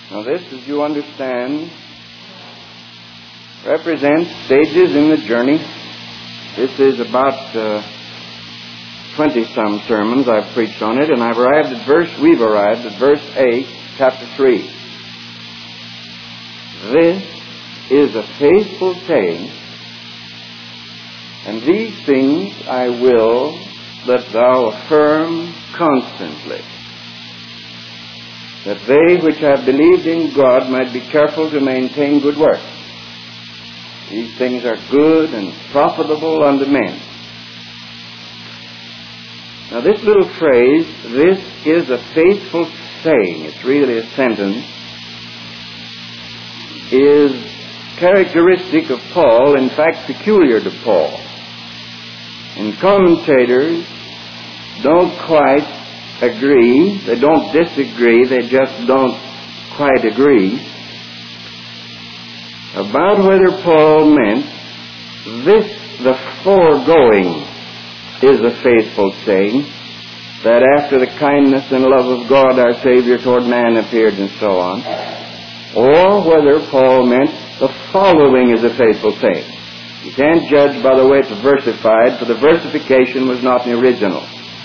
Now this, as you understand, represents stages in the journey. This is about 20-some sermons I've preached on it, and we've arrived at verse 8, chapter 3. This is a faithful saying, and these things I will that thou affirm constantly, that they which have believed in God might be careful to maintain good works. These things are good and profitable unto men. Now this little phrase, this is a faithful saying, it's really a sentence, is characteristic of Paul, in fact peculiar to Paul. And commentators don't quite agree, they don't disagree, they just don't quite agree about whether Paul meant this, the foregoing, is a faithful saying, that after the kindness and love of God our Savior toward man appeared and so on, or whether Paul meant the following is a faithful saying. You can't judge by the way it's versified, for the versification was not in the original.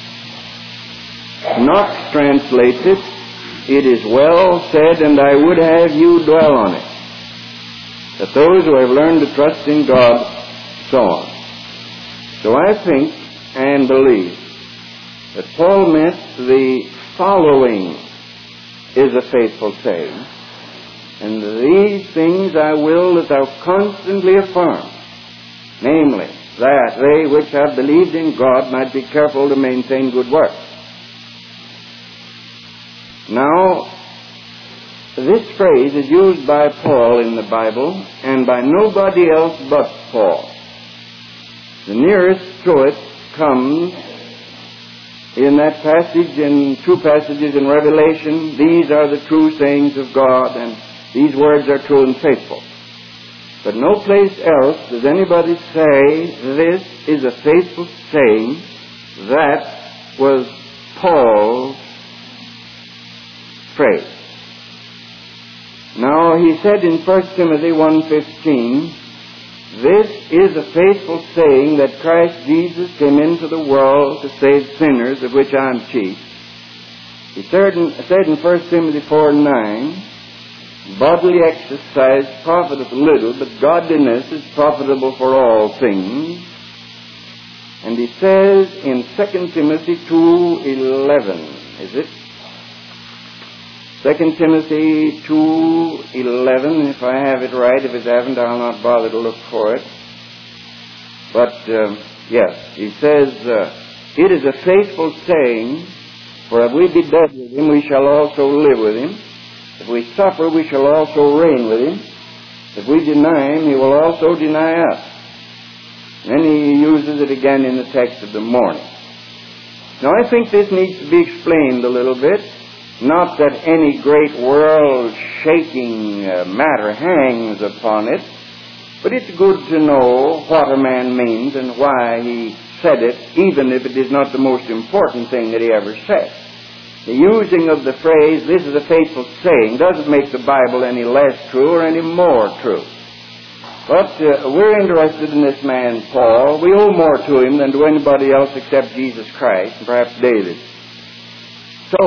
Knox translates it, it is well said, and I would have you dwell on it, that those who have learned to trust in God, so on. So I think and believe that Paul meant the following is a faithful saying, and these things I will that thou constantly affirm, namely, that they which have believed in God might be careful to maintain good works. Now, this phrase is used by Paul in the Bible and by nobody else but Paul. The nearest to it comes in that passage, in two passages in Revelation, these are the true sayings of God, and these words are true and faithful. But no place else does anybody say this is a faithful saying. That was Paul's phrase. Now, he said in 1 Timothy 1:15, this is a faithful saying that Christ Jesus came into the world to save sinners, of which I am chief. He said in 1 Timothy 4:9, bodily exercise profiteth little, but godliness is profitable for all things. And he says in 2 Timothy 2:11, is it? 2 Timothy 2:11, if I have it right. If it haven't, I'll not bother to look for it. But, yes, he says, it is a faithful saying, for if we be dead with him, we shall also live with him. If we suffer, we shall also reign with him. If we deny him, he will also deny us. And then he uses it again in the text of the morning. Now, I think this needs to be explained a little bit. Not that any great world-shaking matter hangs upon it, but it's good to know what a man means and why he said it, even if it is not the most important thing that he ever said. The using of the phrase, this is a faithful saying, doesn't make the Bible any less true or any more true. But we're interested in this man, Paul. We owe more to him than to anybody else except Jesus Christ, and perhaps David. So,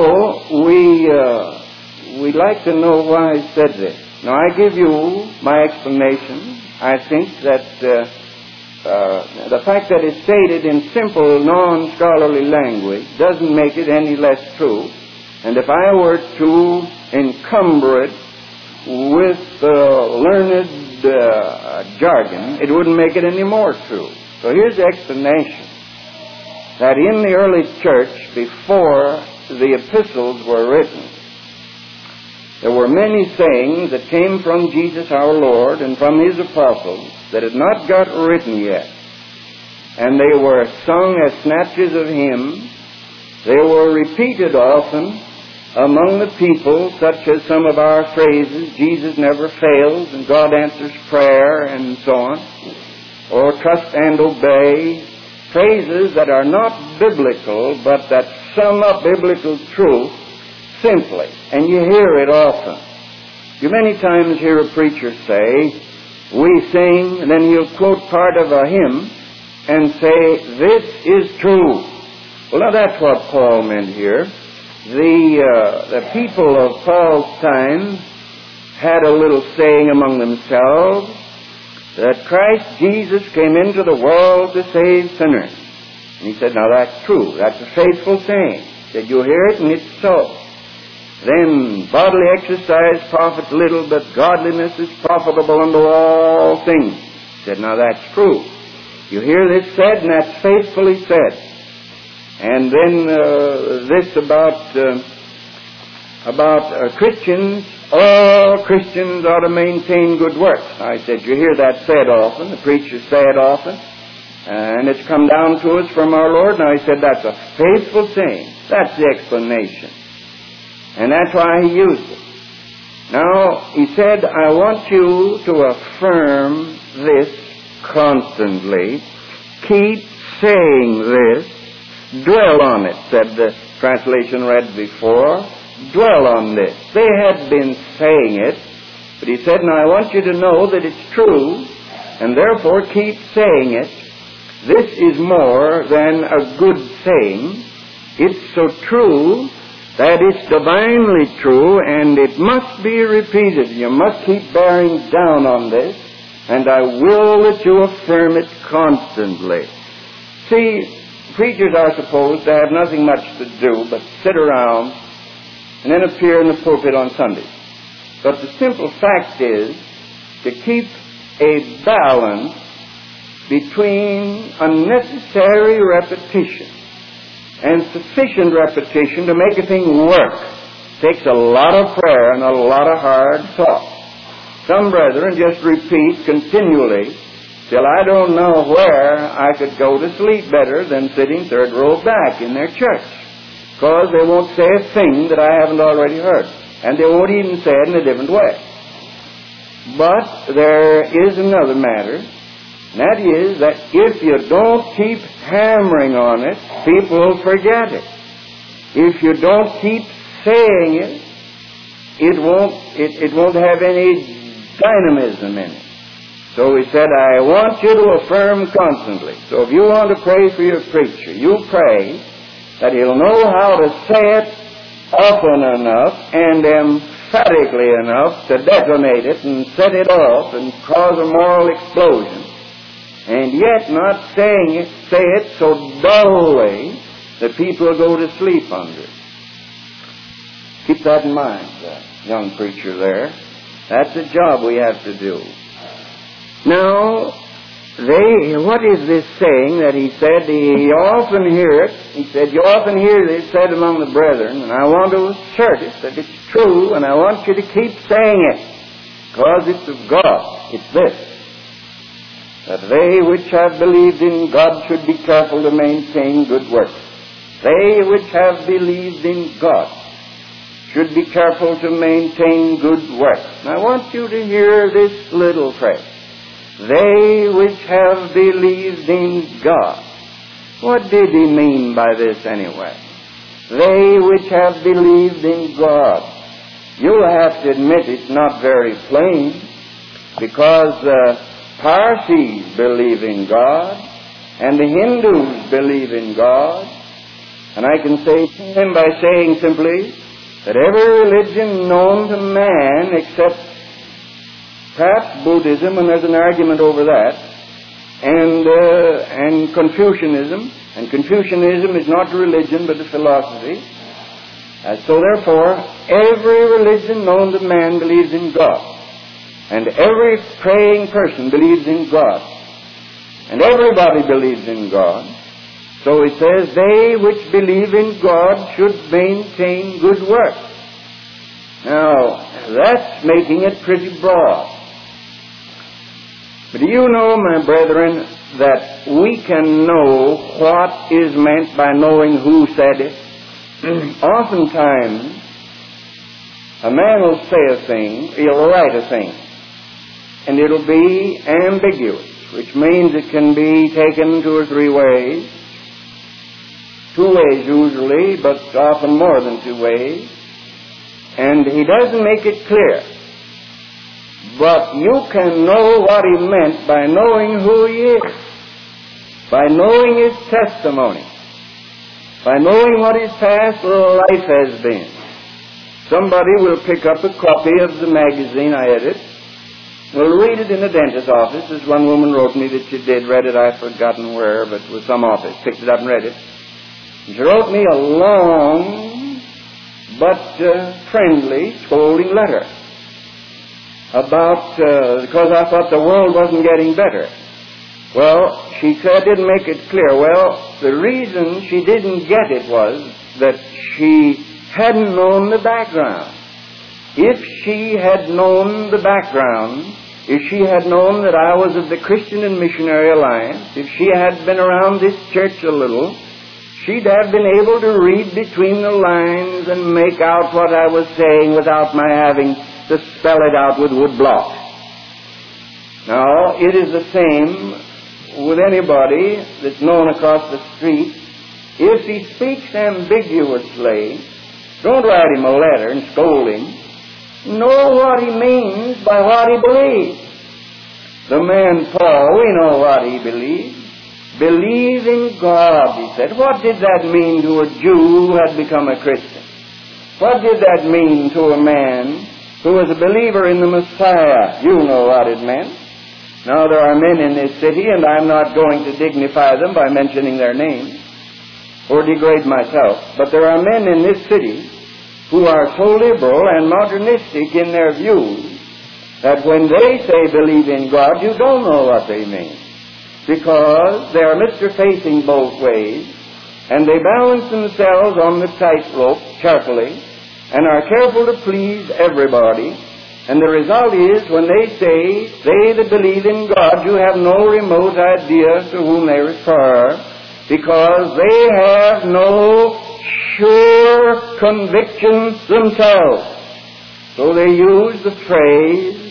we'd like to know why he said this. Now, I give you my explanation. I think that the fact that it's stated in simple, non-scholarly language doesn't make it any less true. And if I were to encumber it with learned jargon, it wouldn't make it any more true. So here's the explanation. That in the early church, before the epistles were written, there were many sayings that came from Jesus our Lord and from his apostles that had not got written yet. And they were sung as snatches of hymns. They were repeated often among the people, such as some of our phrases, Jesus never fails and God answers prayer and so on, or trust and obey, phrases that are not biblical but that sum up biblical truth simply, and you hear it often. You many times hear a preacher say, we sing, and then he'll quote part of a hymn and say, this is true. Well, now that's what Paul meant here. The people of Paul's time had a little saying among themselves that Christ Jesus came into the world to save sinners. And he said, now that's true. That's a faithful saying. He said, you hear it and it's so. Then bodily exercise profits little, but godliness is profitable unto all things. He said, now that's true. You hear this said, and that's faithfully said. And then this about Christians, all Christians ought to maintain good works. I said, you hear that said often, the preachers say it often, and it's come down to us from our Lord. Now I said, that's a faithful saying. That's the explanation. And that's why he used it. Now, he said, I want you to affirm this constantly. Keep saying this. Dwell on it, said the translation read before. Dwell on this. They had been saying it, but he said, now I want you to know that it's true, and therefore keep saying it. This is more than a good saying. It's so true that it's divinely true, and it must be repeated. You must keep bearing down on this, and I will that you affirm it constantly. See, preachers are supposed to have nothing much to do but sit around and then appear in the pulpit on Sundays. But the simple fact is to keep a balance between unnecessary repetition and sufficient repetition to make a thing work. It takes a lot of prayer and a lot of hard thought. Some brethren just repeat continually till I don't know where I could go to sleep better than sitting third row back in their church, because they won't say a thing that I haven't already heard, and they won't even say it in a different way. But there is another matter, and that is that if you don't keep hammering on it, people will forget it. If you don't keep saying it, it won't have any dynamism in it. So he said, I want you to affirm constantly. So if you want to pray for your preacher, you pray that he'll know how to say it often enough and emphatically enough to detonate it and set it off and cause a moral explosion, and yet not say it so dully that people will go to sleep under it. Keep that in mind, young preacher there. That's a job we have to do. Now, what is this saying that he said? You often hear it. He said, you often hear this said among the brethren, and I want to assert it, that it's true, and I want you to keep saying it, because it's of God. It's this, that they which have believed in God should be careful to maintain good works. They which have believed in God should be careful to maintain good works. And I want you to hear this little phrase. They which have believed in God. What did he mean by this anyway? They which have believed in God. You'll have to admit it's not very plain, because the Parsis believe in God, and the Hindus believe in God. And I can say to him by saying simply that every religion known to man except perhaps Buddhism, and there's an argument over that, and Confucianism, and Confucianism is not a religion but a philosophy. So therefore, every religion known to man believes in God, and every praying person believes in God, and everybody believes in God. So it says, they which believe in God should maintain good works. Now, that's making it pretty broad. But do you know, my brethren, that we can know what is meant by knowing who said it? Oftentimes, a man will say a thing, he'll write a thing, and it'll be ambiguous, which means it can be taken two or three ways. Two ways usually, but often more than two ways. And he doesn't make it clear. But you can know what he meant by knowing who he is, by knowing his testimony, by knowing what his past life has been. Somebody will pick up a copy of the magazine I edit, will read it in the dentist's office, as one woman wrote me that she did, read it, I've forgotten where, but it was some office, picked it up and read it. And she wrote me a long but friendly, scolding letter about, because I thought the world wasn't getting better. Well, she said, didn't make it clear. Well, the reason she didn't get it was that she hadn't known the background. If she had known the background, if she had known that I was of the Christian and Missionary Alliance, if she had been around this church a little, she'd have been able to read between the lines and make out what I was saying without my having to spell it out with wood blocks. Now, it is the same with anybody that's known across the street. If he speaks ambiguously, don't write him a letter and scold him. Know what he means by what he believes. The man Paul, we know what he believed. Believe in God, he said. What did that mean to a Jew who had become a Christian? What did that mean to a man who was a believer in the Messiah? You know what it meant. Now, there are men in this city, and I'm not going to dignify them by mentioning their names or degrade myself, but there are men in this city who are so liberal and modernistic in their views that when they say believe in God, you don't know what they mean, because they are Mr. Facing both ways, and they balance themselves on the tightrope carefully and are careful to please everybody. And the result is, when they say that believe in God, you have no remote idea to whom they refer, because they have no sure conviction themselves. So they use the phrase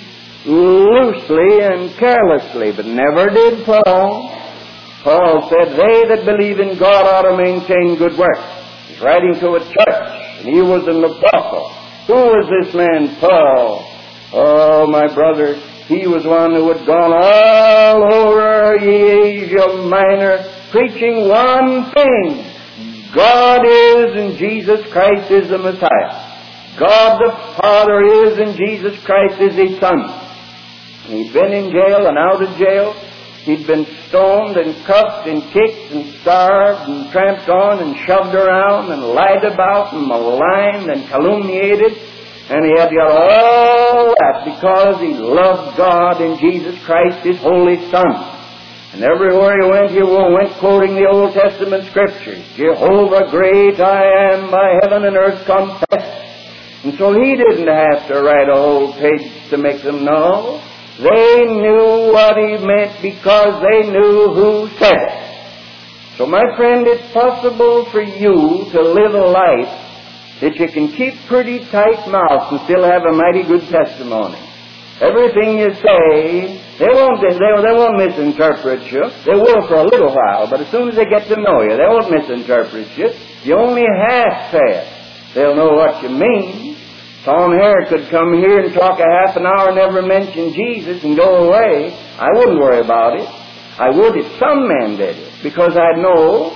loosely and carelessly, but never did Paul. Paul said, they that believe in God ought to maintain good works. He's writing to a church, and he was an apostle. Who was this man, Paul? Oh, my brother, he was one who had gone all over Asia Minor preaching one thing. God is and Jesus Christ is the Messiah. God the Father is and Jesus Christ is His Son. And he'd been in jail and out of jail. He'd been stoned and cuffed and kicked and starved and tramped on and shoved around and lied about and maligned and calumniated. And he had got all that because he loved God and Jesus Christ, His Holy Son. And everywhere he went quoting the Old Testament Scriptures. Jehovah great I am, by heaven and earth confess. And so he didn't have to write a whole page to make them know. They knew what he meant because they knew who said it. So my friend, it's possible for you to live a life that you can keep pretty tight mouth and still have a mighty good testimony. Everything you say, they won't misinterpret you. They will for a little while, but as soon as they get to know you, they won't misinterpret you. You only half say it. They'll know what you mean. Tom Hare could come here and talk a half an hour and never mention Jesus and go away. I wouldn't worry about it. I would if some man did it, because I know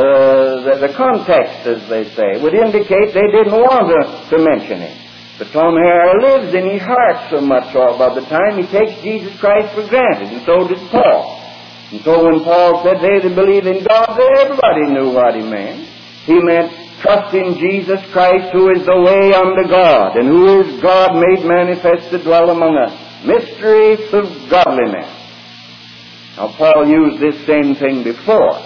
the context, as they say, would indicate they didn't want to mention him. But Tom Hare lives in his heart so much all by the time he takes Jesus Christ for granted, and so did Paul. And so when Paul said they that believe in God, everybody knew what he meant. He meant trust in Jesus Christ, who is the way unto God, and who is God made manifest to dwell among us. Mystery of godliness. Now Paul used this same thing before.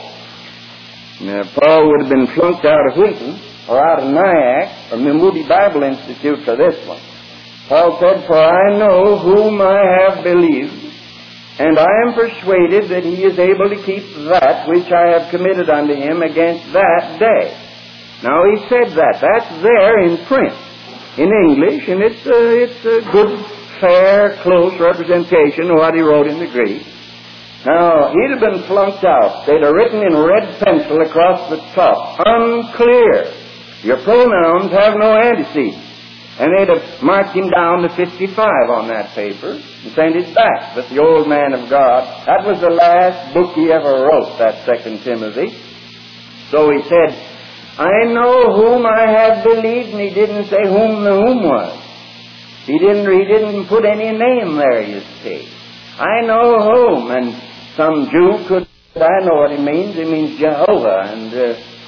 Now, Paul would have been flunked out of Wheaton or out of Nyack or the Moody Bible Institute for this one. Paul said, for I know whom I have believed, and I am persuaded that he is able to keep that which I have committed unto him against that day. Now he said that. That's there in print, in English, and it's a good, fair, close representation of what he wrote in the Greek. Now, he'd have been flunked out. They'd have written in red pencil across the top, unclear. Your pronouns have no antecedents. And they'd have marked him down to 55 on that paper and sent it back. But the old man of God, that was the last book he ever wrote, that 2 Timothy. So he said, I know whom I have believed, and he didn't say whom the whom was. He didn't put any name there, you see. I know whom, and some Jew could, I know what he means. He means Jehovah, and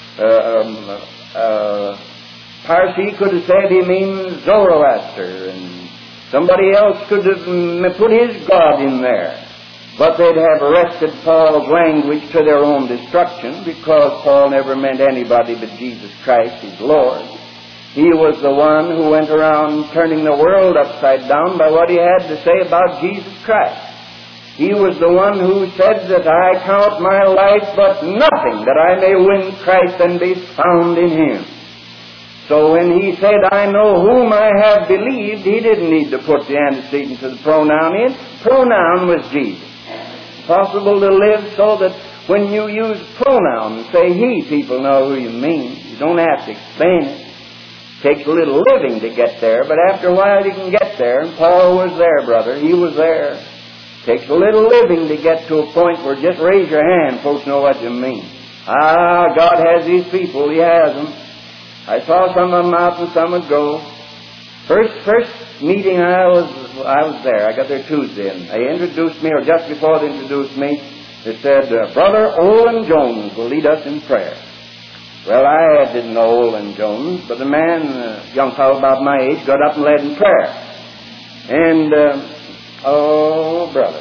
Parsi could have said he means Zoroaster, and somebody else could have put his God in there. But they'd have wrested Paul's language to their own destruction, because Paul never meant anybody but Jesus Christ, his Lord. He was the one who went around turning the world upside down by what he had to say about Jesus Christ. He was the one who said that I count my life but nothing, that I may win Christ and be found in Him. So when he said, I know whom I have believed, he didn't need to put the antecedent to the pronoun in. Pronoun was Jesus. Possible to live so that when you use pronoun and say he, people know who you mean. You don't have to explain it. Takes a little living to get there, but after a while you can get there. And Paul was there, brother. He was there. Takes a little living to get to a point where just raise your hand, folks know what you mean. God has these people. He has them. I saw some of them out and some would go. First meeting I was there. I got there Tuesday, and they introduced me, or just before they introduced me, they said, Brother Olin Jones will lead us in prayer. Well, I didn't know Olin Jones, but the man, a young fellow about my age, got up and led in prayer. And, oh, brother,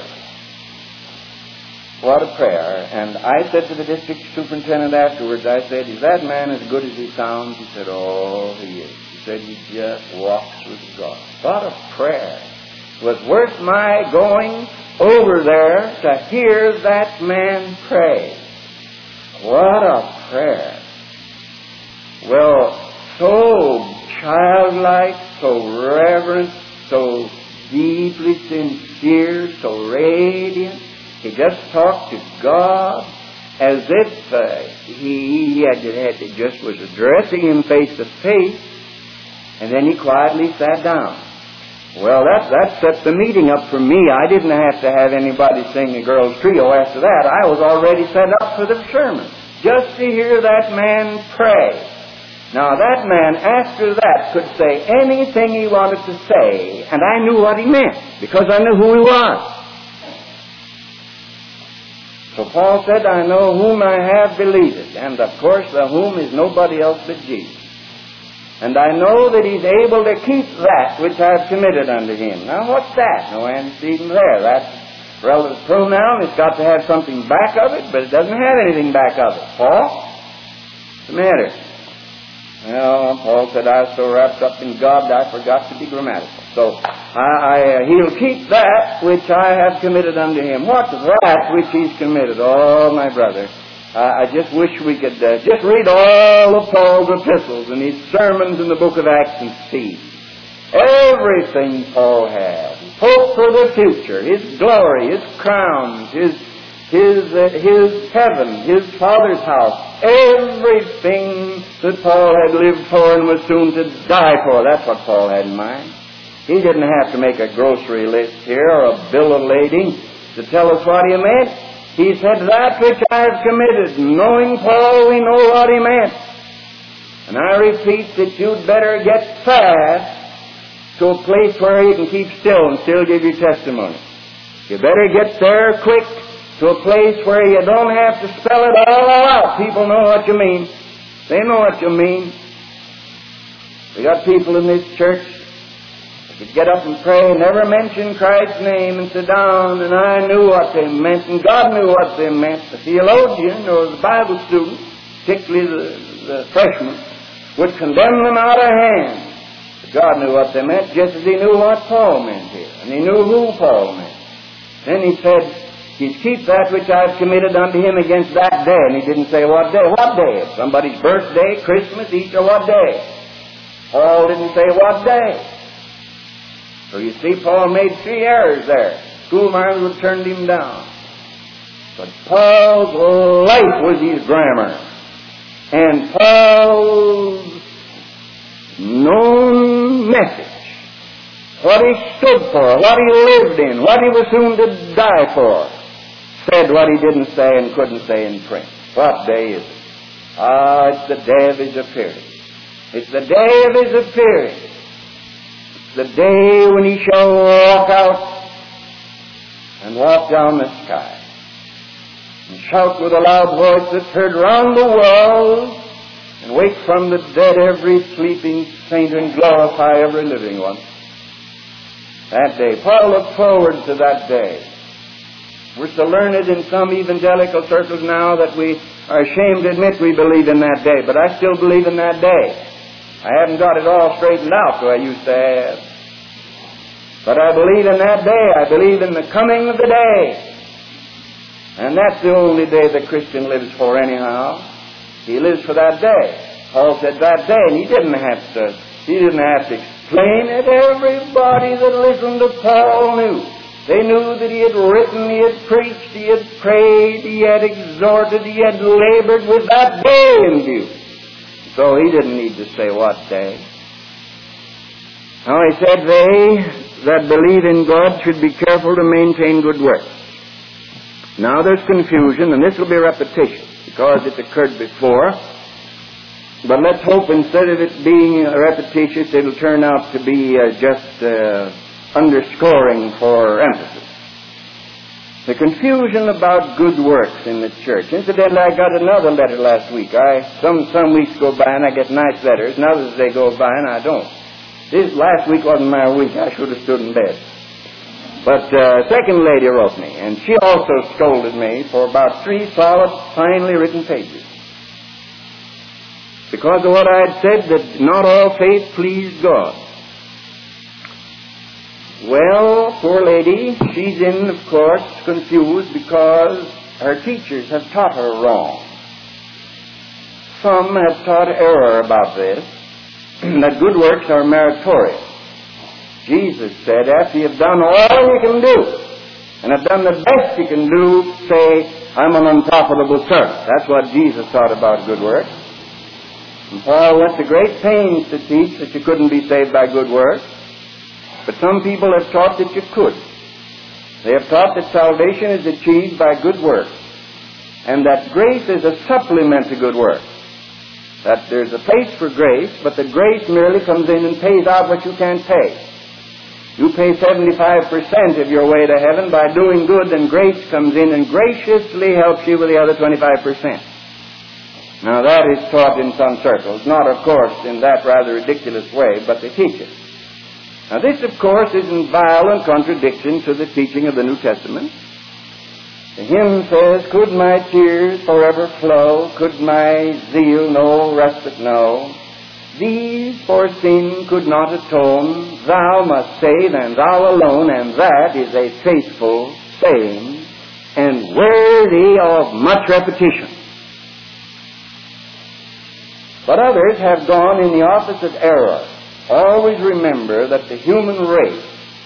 what a prayer. And I said to the district superintendent afterwards, I said, is that man as good as he sounds? He said, oh, he is. He said, he just walks with God. What a prayer. It was worth my going over there to hear that man pray. What a prayer. Well, so childlike, so reverent, so deeply sincere, so radiant. He just talked to God as if he just was addressing him face to face, and then he quietly sat down. Well, that set the meeting up for me. I didn't have to have anybody sing the girls' trio after that. I was already set up for the sermon, just to hear that man pray. Now, that man, after that, could say anything he wanted to say, and I knew what he meant, because I knew who he was. So Paul said, I know whom I have believed. And of course, the whom is nobody else but Jesus. And I know that he's able to keep that which I have committed unto him. Now, what's that? No antecedent there. That's relative pronoun. It's got to have something back of it, but it doesn't have anything back of it. Paul? What's the matter? Well, Paul said, I was so wrapped up in God that I forgot to be grammatical. So, he'll keep that which I have committed unto him. What's that which he's committed? Oh, my brother, I just wish we could just read all of Paul's epistles and his sermons in the book of Acts and see everything Paul had. Hope for the future, his glory, his crowns, his heaven, his Father's house, everything that Paul had lived for and was soon to die for. That's what Paul had in mind. He didn't have to make a grocery list here or a bill of lading to tell us what he meant. He said, that which I have committed. Knowing Paul, we know what he meant. And I repeat that you'd better get fast to a place where you can keep still and still give your testimony. You better get there quick to a place where you don't have to spell it all out. People know what you mean. They know what you mean. We got people in this church that could get up and pray and never mention Christ's name and sit down, and I knew what they meant, and God knew what they meant. The theologian or the Bible student, particularly the freshman, would condemn them out of hand. But God knew what they meant, just as he knew what Paul meant here, and he knew who Paul meant. Then he said, he'd keep that which I've committed unto him against that day. And he didn't say what day. What day? Somebody's birthday, Christmas, Easter, what day? Paul didn't say what day. So you see, Paul made 3 errors there. Schoolmasters would have turned him down. But Paul's life was his grammar. And Paul's known message, what he stood for, what he lived in, what he was soon to die for, said what he didn't say and couldn't say in print. What day is it? Ah, it's the day of his appearing. It's the day of his appearing. It's the day when he shall walk out and walk down the sky and shout with a loud voice that's heard round the world, and wake from the dead every sleeping saint and glorify every living one. That day. Paul looked forward to that day. We're so learned in some evangelical circles now that we are ashamed to admit we believe in that day, but I still believe in that day. I haven't got it all straightened out the way I used to have. But I believe in that day. I believe in the coming of the day. And that's the only day the Christian lives for anyhow. He lives for that day. Paul said that day, and he didn't have to explain it. Everybody that listened to Paul knew. They knew that he had written, he had preached, he had prayed, he had exhorted, he had labored with that day in view. So he didn't need to say what day. Now he said they that believe in God should be careful to maintain good works. Now there's confusion, and this will be repetition, because it occurred before. But let's hope instead of it being repetitious, it'll turn out to be just underscoring for emphasis. The confusion about good works in the church. Incidentally, I got another letter last week. Some weeks go by and I get nice letters, and others they go by and I don't. This last week wasn't my week. I should have stood in bed. But a second lady wrote me, and she also scolded me for about 3 solid, finely written pages. Because of what I had said, that not all faith pleased God. Well, poor lady, she's of course, confused because her teachers have taught her wrong. Some have taught error about this, that good works are meritorious. Jesus said, after you've done all you can do, and have done the best you can do, say, I'm an unprofitable servant. That's what Jesus taught about good works. And Paul went to great pains to teach that you couldn't be saved by good works. But some people have taught that you could. They have taught that salvation is achieved by good works, and that grace is a supplement to good works. That there's a place for grace, but the grace merely comes in and pays out what you can't pay. You pay 75% of your way to heaven by doing good, and grace comes in and graciously helps you with the other 25%. Now that is taught in some circles, not of course in that rather ridiculous way, but they teach it. Now this of course is in violent contradiction to the teaching of the New Testament. The hymn says, could my tears forever flow, could my zeal no respite know, these for sin could not atone, thou must save and thou alone, and that is a faithful saying and worthy of much repetition. But others have gone in the opposite error. Always remember that the human race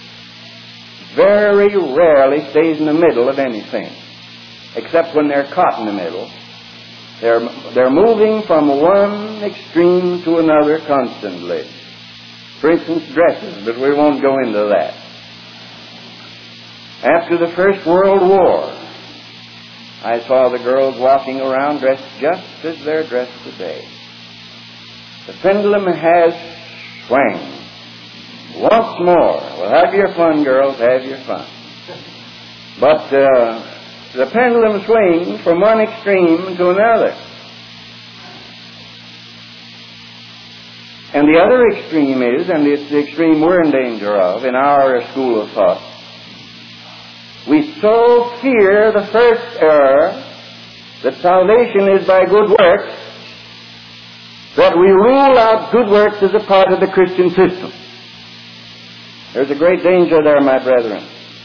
very rarely stays in the middle of anything, except when they're caught in the middle. They're moving from one extreme to another constantly. For instance, dresses, but we won't go into that. After the First World War, I saw the girls walking around dressed just as they're dressed today. The pendulum has swung. Once more. Well, have your fun, girls, have your fun. But the pendulum swings from one extreme to another. And the other extreme is, and it's the extreme we're in danger of in our school of thought, we so fear the first error, that salvation is by good works, that we rule out good works as a part of the Christian system. There's a great danger there, my brethren.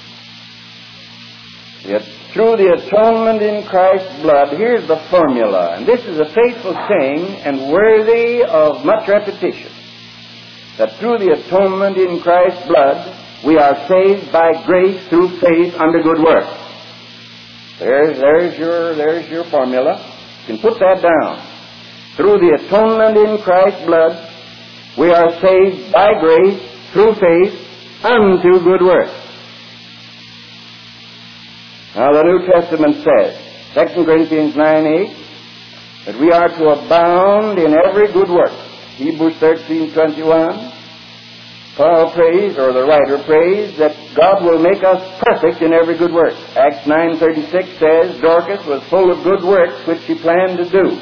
Yet through the atonement in Christ's blood, here's the formula, and this is a faithful saying and worthy of much repetition, that through the atonement in Christ's blood, we are saved by grace through faith unto good works. There's your formula. You can put that down. Through the atonement in Christ's blood, We are saved by grace through faith unto good works. Now the New Testament says, 2 Corinthians 9:8, that we are to abound in every good work. Hebrews 13:21, Paul prays, or the writer prays, that God will make us perfect in every good work. Acts 9:36 says, Dorcas was full of good works which she planned to do.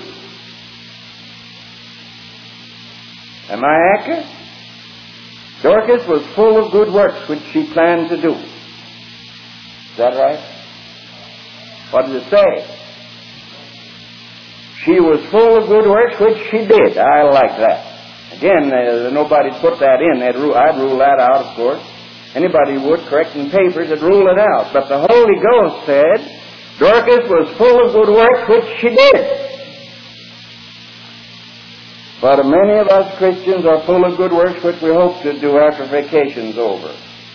Am I accurate? Dorcas was full of good works which she planned to do. Is that right? What does it say? She was full of good works which she did. I like that. Again, nobody put that in. I'd rule that out, of course. Anybody would, correcting papers, would rule it out. But the Holy Ghost said Dorcas was full of good works which she did. But many of us Christians are full of good works which we hope to do after vacation's over.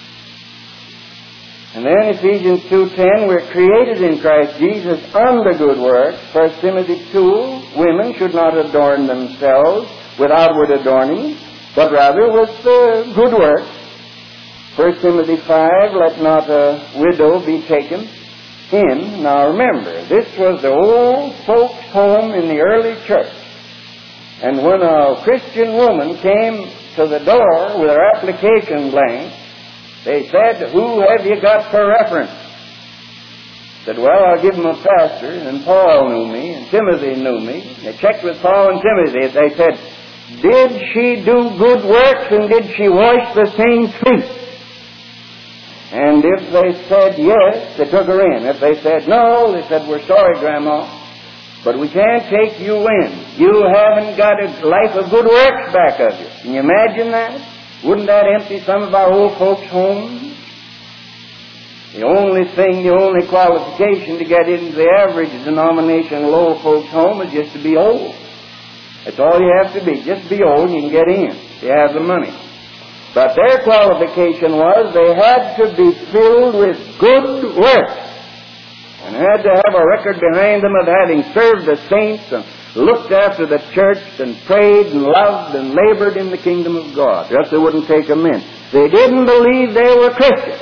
And then Ephesians 2:10, we're created in Christ Jesus unto good works. 1 Timothy 2, women should not adorn themselves with outward adorning, but rather with good works. 1 Timothy 5, let not a widow be taken in. Now remember, this was the old folks' home in the early church. And when a Christian woman came to the door with her application blank, they said, who have you got for reference? Said, well, I'll give them a pastor, and Paul knew me, and Timothy knew me. They checked with Paul and Timothy. They said, did she do good works, and did she wash the saints' feet? And if they said yes, they took her in. If they said no, they said, we're sorry, Grandma, but we can't take you in. You haven't got a life of good works back of you. Can you imagine that? Wouldn't that empty some of our old folks' homes? The only qualification to get into the average denominational old folks' home is just to be old. That's all you have to be. Just be old and you can get in. You have the money. But their qualification was they had to be filled with good works. And had to have a record behind them of having served the saints and looked after the church and prayed and loved and labored in the kingdom of God. Else they wouldn't take them in. They didn't believe they were Christians.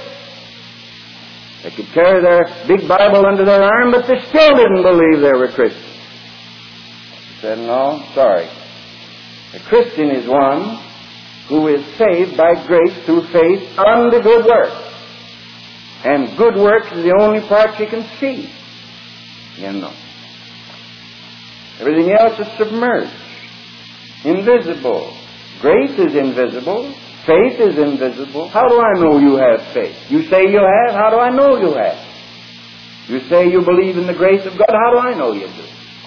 They could carry their big Bible under their arm, but they still didn't believe they were Christians. They said, no, sorry. A Christian is one who is saved by grace through faith unto good works. And good works is the only part you can see. You know. Everything else is submerged, invisible. Grace is invisible. Faith is invisible. How do I know you have faith? You say you have. How do I know you have? You say you believe in the grace of God. How do I know you do?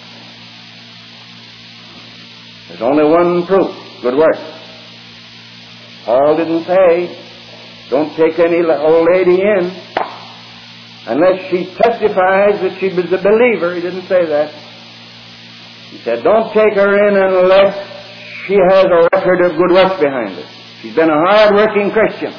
There's only one proof. Good works. Paul didn't say, don't take any old lady in unless she testifies that she was a believer. He didn't say that. He said, don't take her in unless she has a record of good works behind her. She's been a hard-working Christian.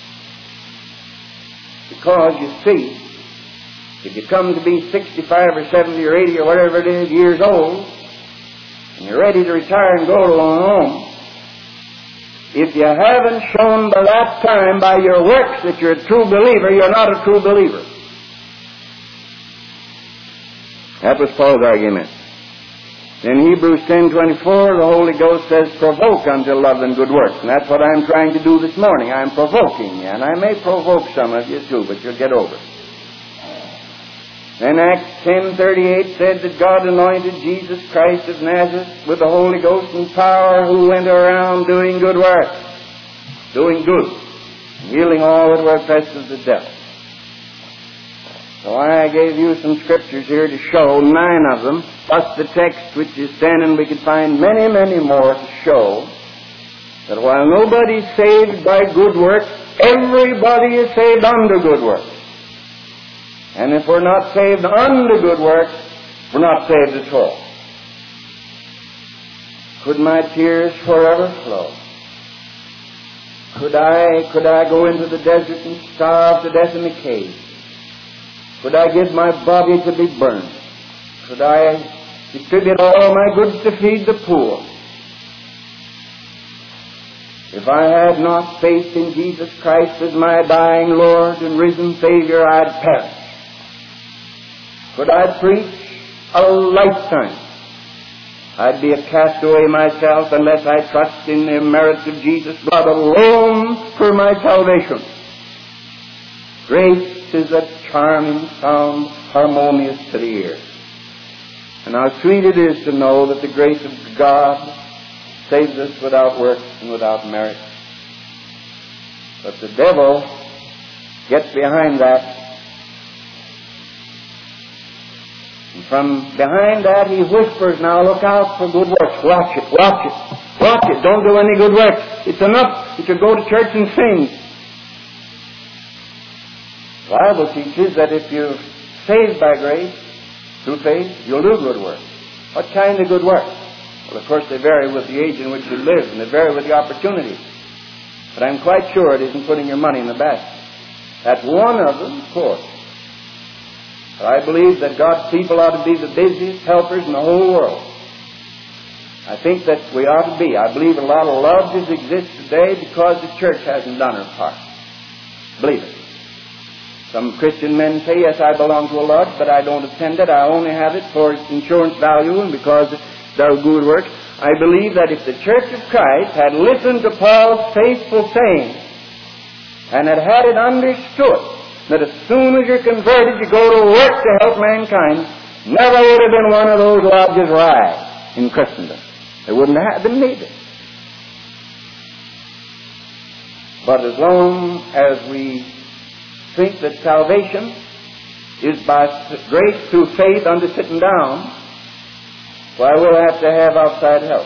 Because, you see, if you come to be 65 or 70 or 80 or whatever it is, years old, and you're ready to retire and go along home, if you haven't shown by that time by your works that you're a true believer, you're not a true believer. That was Paul's argument. In Hebrews 10:24, the Holy Ghost says, provoke unto love and good works. And that's what I'm trying to do this morning. I'm provoking you. And I may provoke some of you too, but you'll get over it. Then Acts 10:38 said that God anointed Jesus Christ of Nazareth with the Holy Ghost and power, who went around doing good works, doing good, healing all that were oppressed of the devil. So I gave you some scriptures here to show, 9 of them, plus the text which is 10, and we could find many, many more to show that while nobody's saved by good works, everybody is saved under good works. And if we're not saved under good works, we're not saved at all. Could my tears forever flow? Could I go into the desert and starve to death in the cave? Could I give my body to be burned? Could I distribute all my goods to feed the poor? If I had not faith in Jesus Christ as my dying Lord and risen Savior, I'd perish. Could I preach a lifetime? I'd be a castaway myself unless I trust in the merits of Jesus, God alone, for my salvation. Grace is a charming sound, harmonious to the ear. And how sweet it is to know that the grace of God saves us without works and without merit. But the devil gets behind that. And from behind that he whispers, now look out for good works. Watch it, watch it, watch it. Don't do any good works. It's enough that you go to church and sing. The Bible teaches that if you're saved by grace, through faith, you'll do good works. What kind of good works? Well, of course, they vary with the age in which you live, and they vary with the opportunities. But I'm quite sure it isn't putting your money in the basket. That's one of them, of course. But I believe that God's people ought to be the busiest helpers in the whole world. I think that we ought to be. I believe a lot of lodges exist today because the church hasn't done her part. Believe it. Some Christian men say, yes, I belong to a lodge, but I don't attend it. I only have it for its insurance value and because it does good work. I believe that if the Church of Christ had listened to Paul's faithful saying and had had it understood that as soon as you're converted you go to work to help mankind, never would have been one of those lodges rise in Christendom. It wouldn't have been needed. But as long as we think that salvation is by grace through faith unto sitting down, why we'll have to have outside help.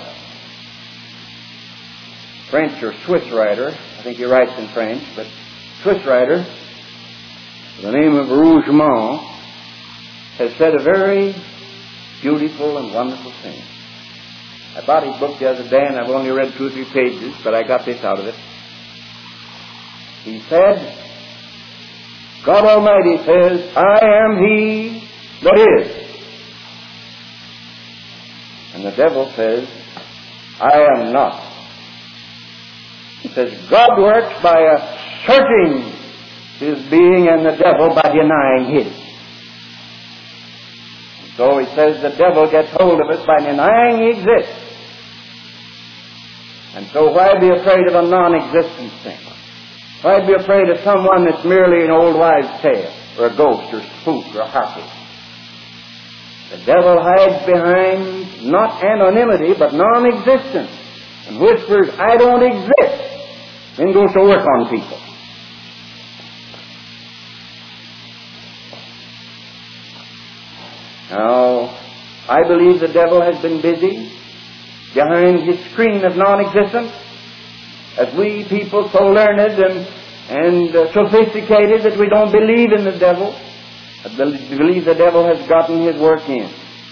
French or Swiss writer, I think he writes in French, but Swiss writer, the name of Rougemont, has said a very beautiful and wonderful thing. I bought his book the other day and I've only read 2 or 3 pages, but I got this out of it. He said, God Almighty says, I am He that is. And the devil says, I am not. He says, God works by asserting His being and the devil by denying His. So he says the devil gets hold of us by denying He exists. And so why be afraid of a non-existent thing? Why be afraid of someone that's merely an old wives' tale, or a ghost, or a spook, or a harpy? The devil hides behind not anonymity, but non-existence, and whispers, I don't exist, then goes to work on people. Now, I believe the devil has been busy behind his screen of non-existence, as we people so learned and sophisticated that we don't believe in the devil, but believe the devil has gotten his work in.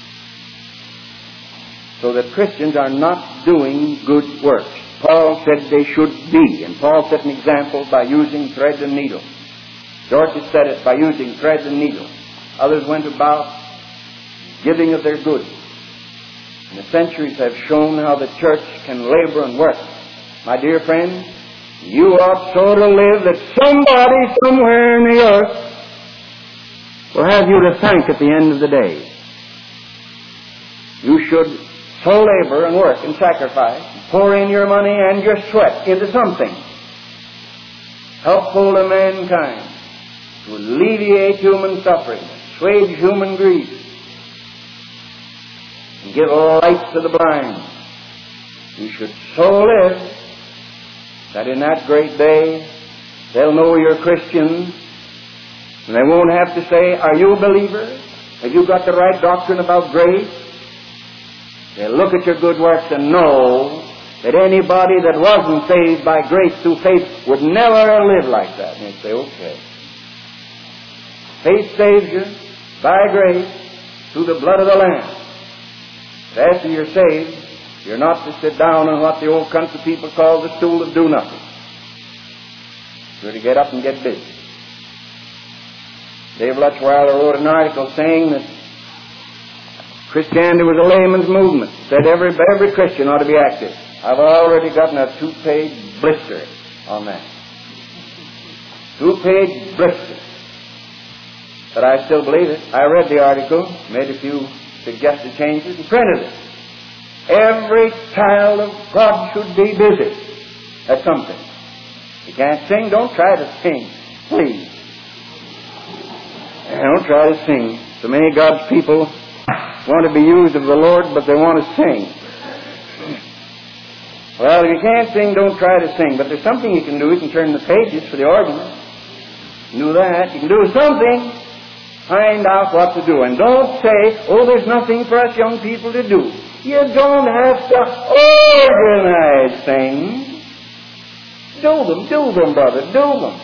So that Christians are not doing good works. Paul said they should be, and Paul set an example by using thread and needle. George said it by using thread and needle. Others went about giving of their goods. And the centuries have shown how the church can labor and work. My dear friend, you ought so to live that somebody somewhere in the earth will have you to thank at the end of the day. You should so labor and work and sacrifice, pour in your money and your sweat into something helpful to mankind, to alleviate human suffering, assuage human grief, and give light to the blind. You should so live that in that great day they'll know you're Christians, and they won't have to say, are you a believer? Have you got the right doctrine about grace? They'll look at your good works and know that anybody that wasn't saved by grace through faith would never live like that. And they'd say, okay. Faith saves you by grace through the blood of the Lamb. But after you're saved, you're not to sit down on what the old country people call the stool of do-nothing. You're to get up and get busy. Dave Lutchweiler wrote an article saying that Christianity was a layman's movement. Said every Christian ought to be active. I've already gotten a 2-page blister on that. 2-page blister. But I still believe it. I read the article, made a few suggested changes, and printed it. Every child of God should be busy at something. You can't sing, don't try to sing, please. Don't try to sing. So many of God's people want to be used of the Lord, but they want to sing. Well, if you can't sing, don't try to sing. But there's something you can do. You can turn the pages for the organ. You can do that. You can do something. Find out what to do. And don't say, oh, there's nothing for us young people to do. You don't have to organize things. Do them, brother. Do them.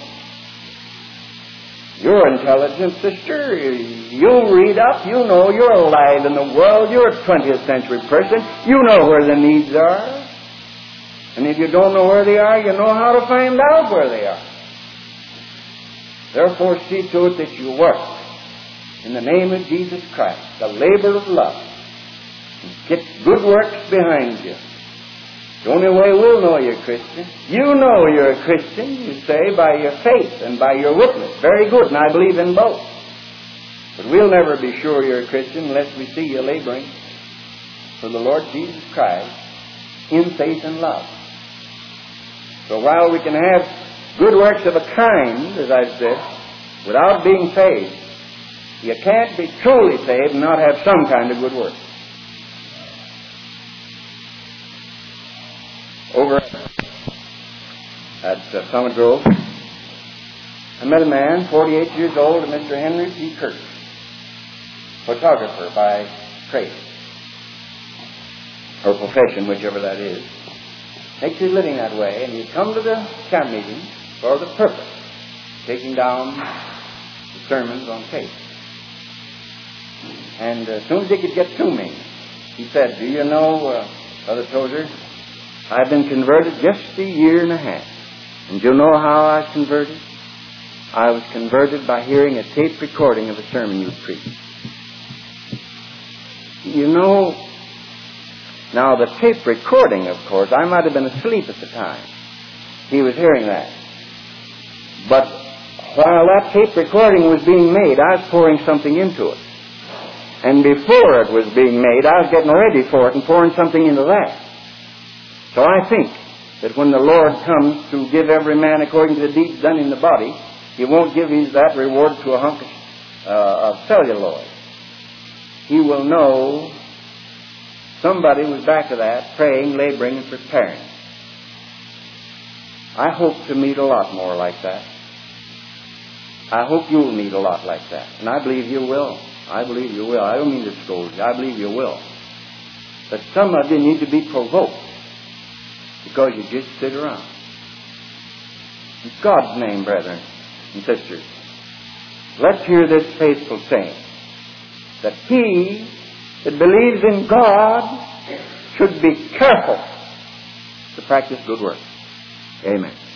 You're intelligent, sister. You read up. You know you're alive in the world. You're a 20th century person. You know where the needs are. And if you don't know where they are, you know how to find out where they are. Therefore, see to it that you work in the name of Jesus Christ, the labor of love. Get good works behind you. The only way we'll know you're a Christian. You know you're a Christian, you say, by your faith and by your witness. Very good, and I believe in both. But we'll never be sure you're a Christian unless we see you laboring for the Lord Jesus Christ in faith and love. So while we can have good works of a kind, as I've said, without being saved, you can't be truly saved and not have some kind of good work. Over at Summit Grove, I met a man, 48 years old, Mr. Henry P. Kirk, photographer by trade, or profession, whichever that is. Makes his living that way, and he'd come to the camp meeting for the purpose of taking down the sermons on tape. And as soon as he could get to me, he said, do you know, Brother Tozer, I've been converted just a year and a half. And do you know how I was converted? I was converted by hearing a tape recording of a sermon you preached. You know, now the tape recording, of course, I might have been asleep at the time. He was hearing that. But while that tape recording was being made, I was pouring something into it. And before it was being made, I was getting ready for it and pouring something into that. So I think that when the Lord comes to give every man according to the deeds done in the body, He won't give that reward to a hunk of celluloid. He will know somebody was back of that, praying, laboring, and preparing. I hope to meet a lot more like that. I hope you'll meet a lot like that. And I believe you will. I believe you will. I don't mean to scold you. I believe you will. But some of you need to be provoked because you just sit around. In God's name, brethren and sisters, let's hear this faithful saying, that he that believes in God should be careful to practice good works. Amen.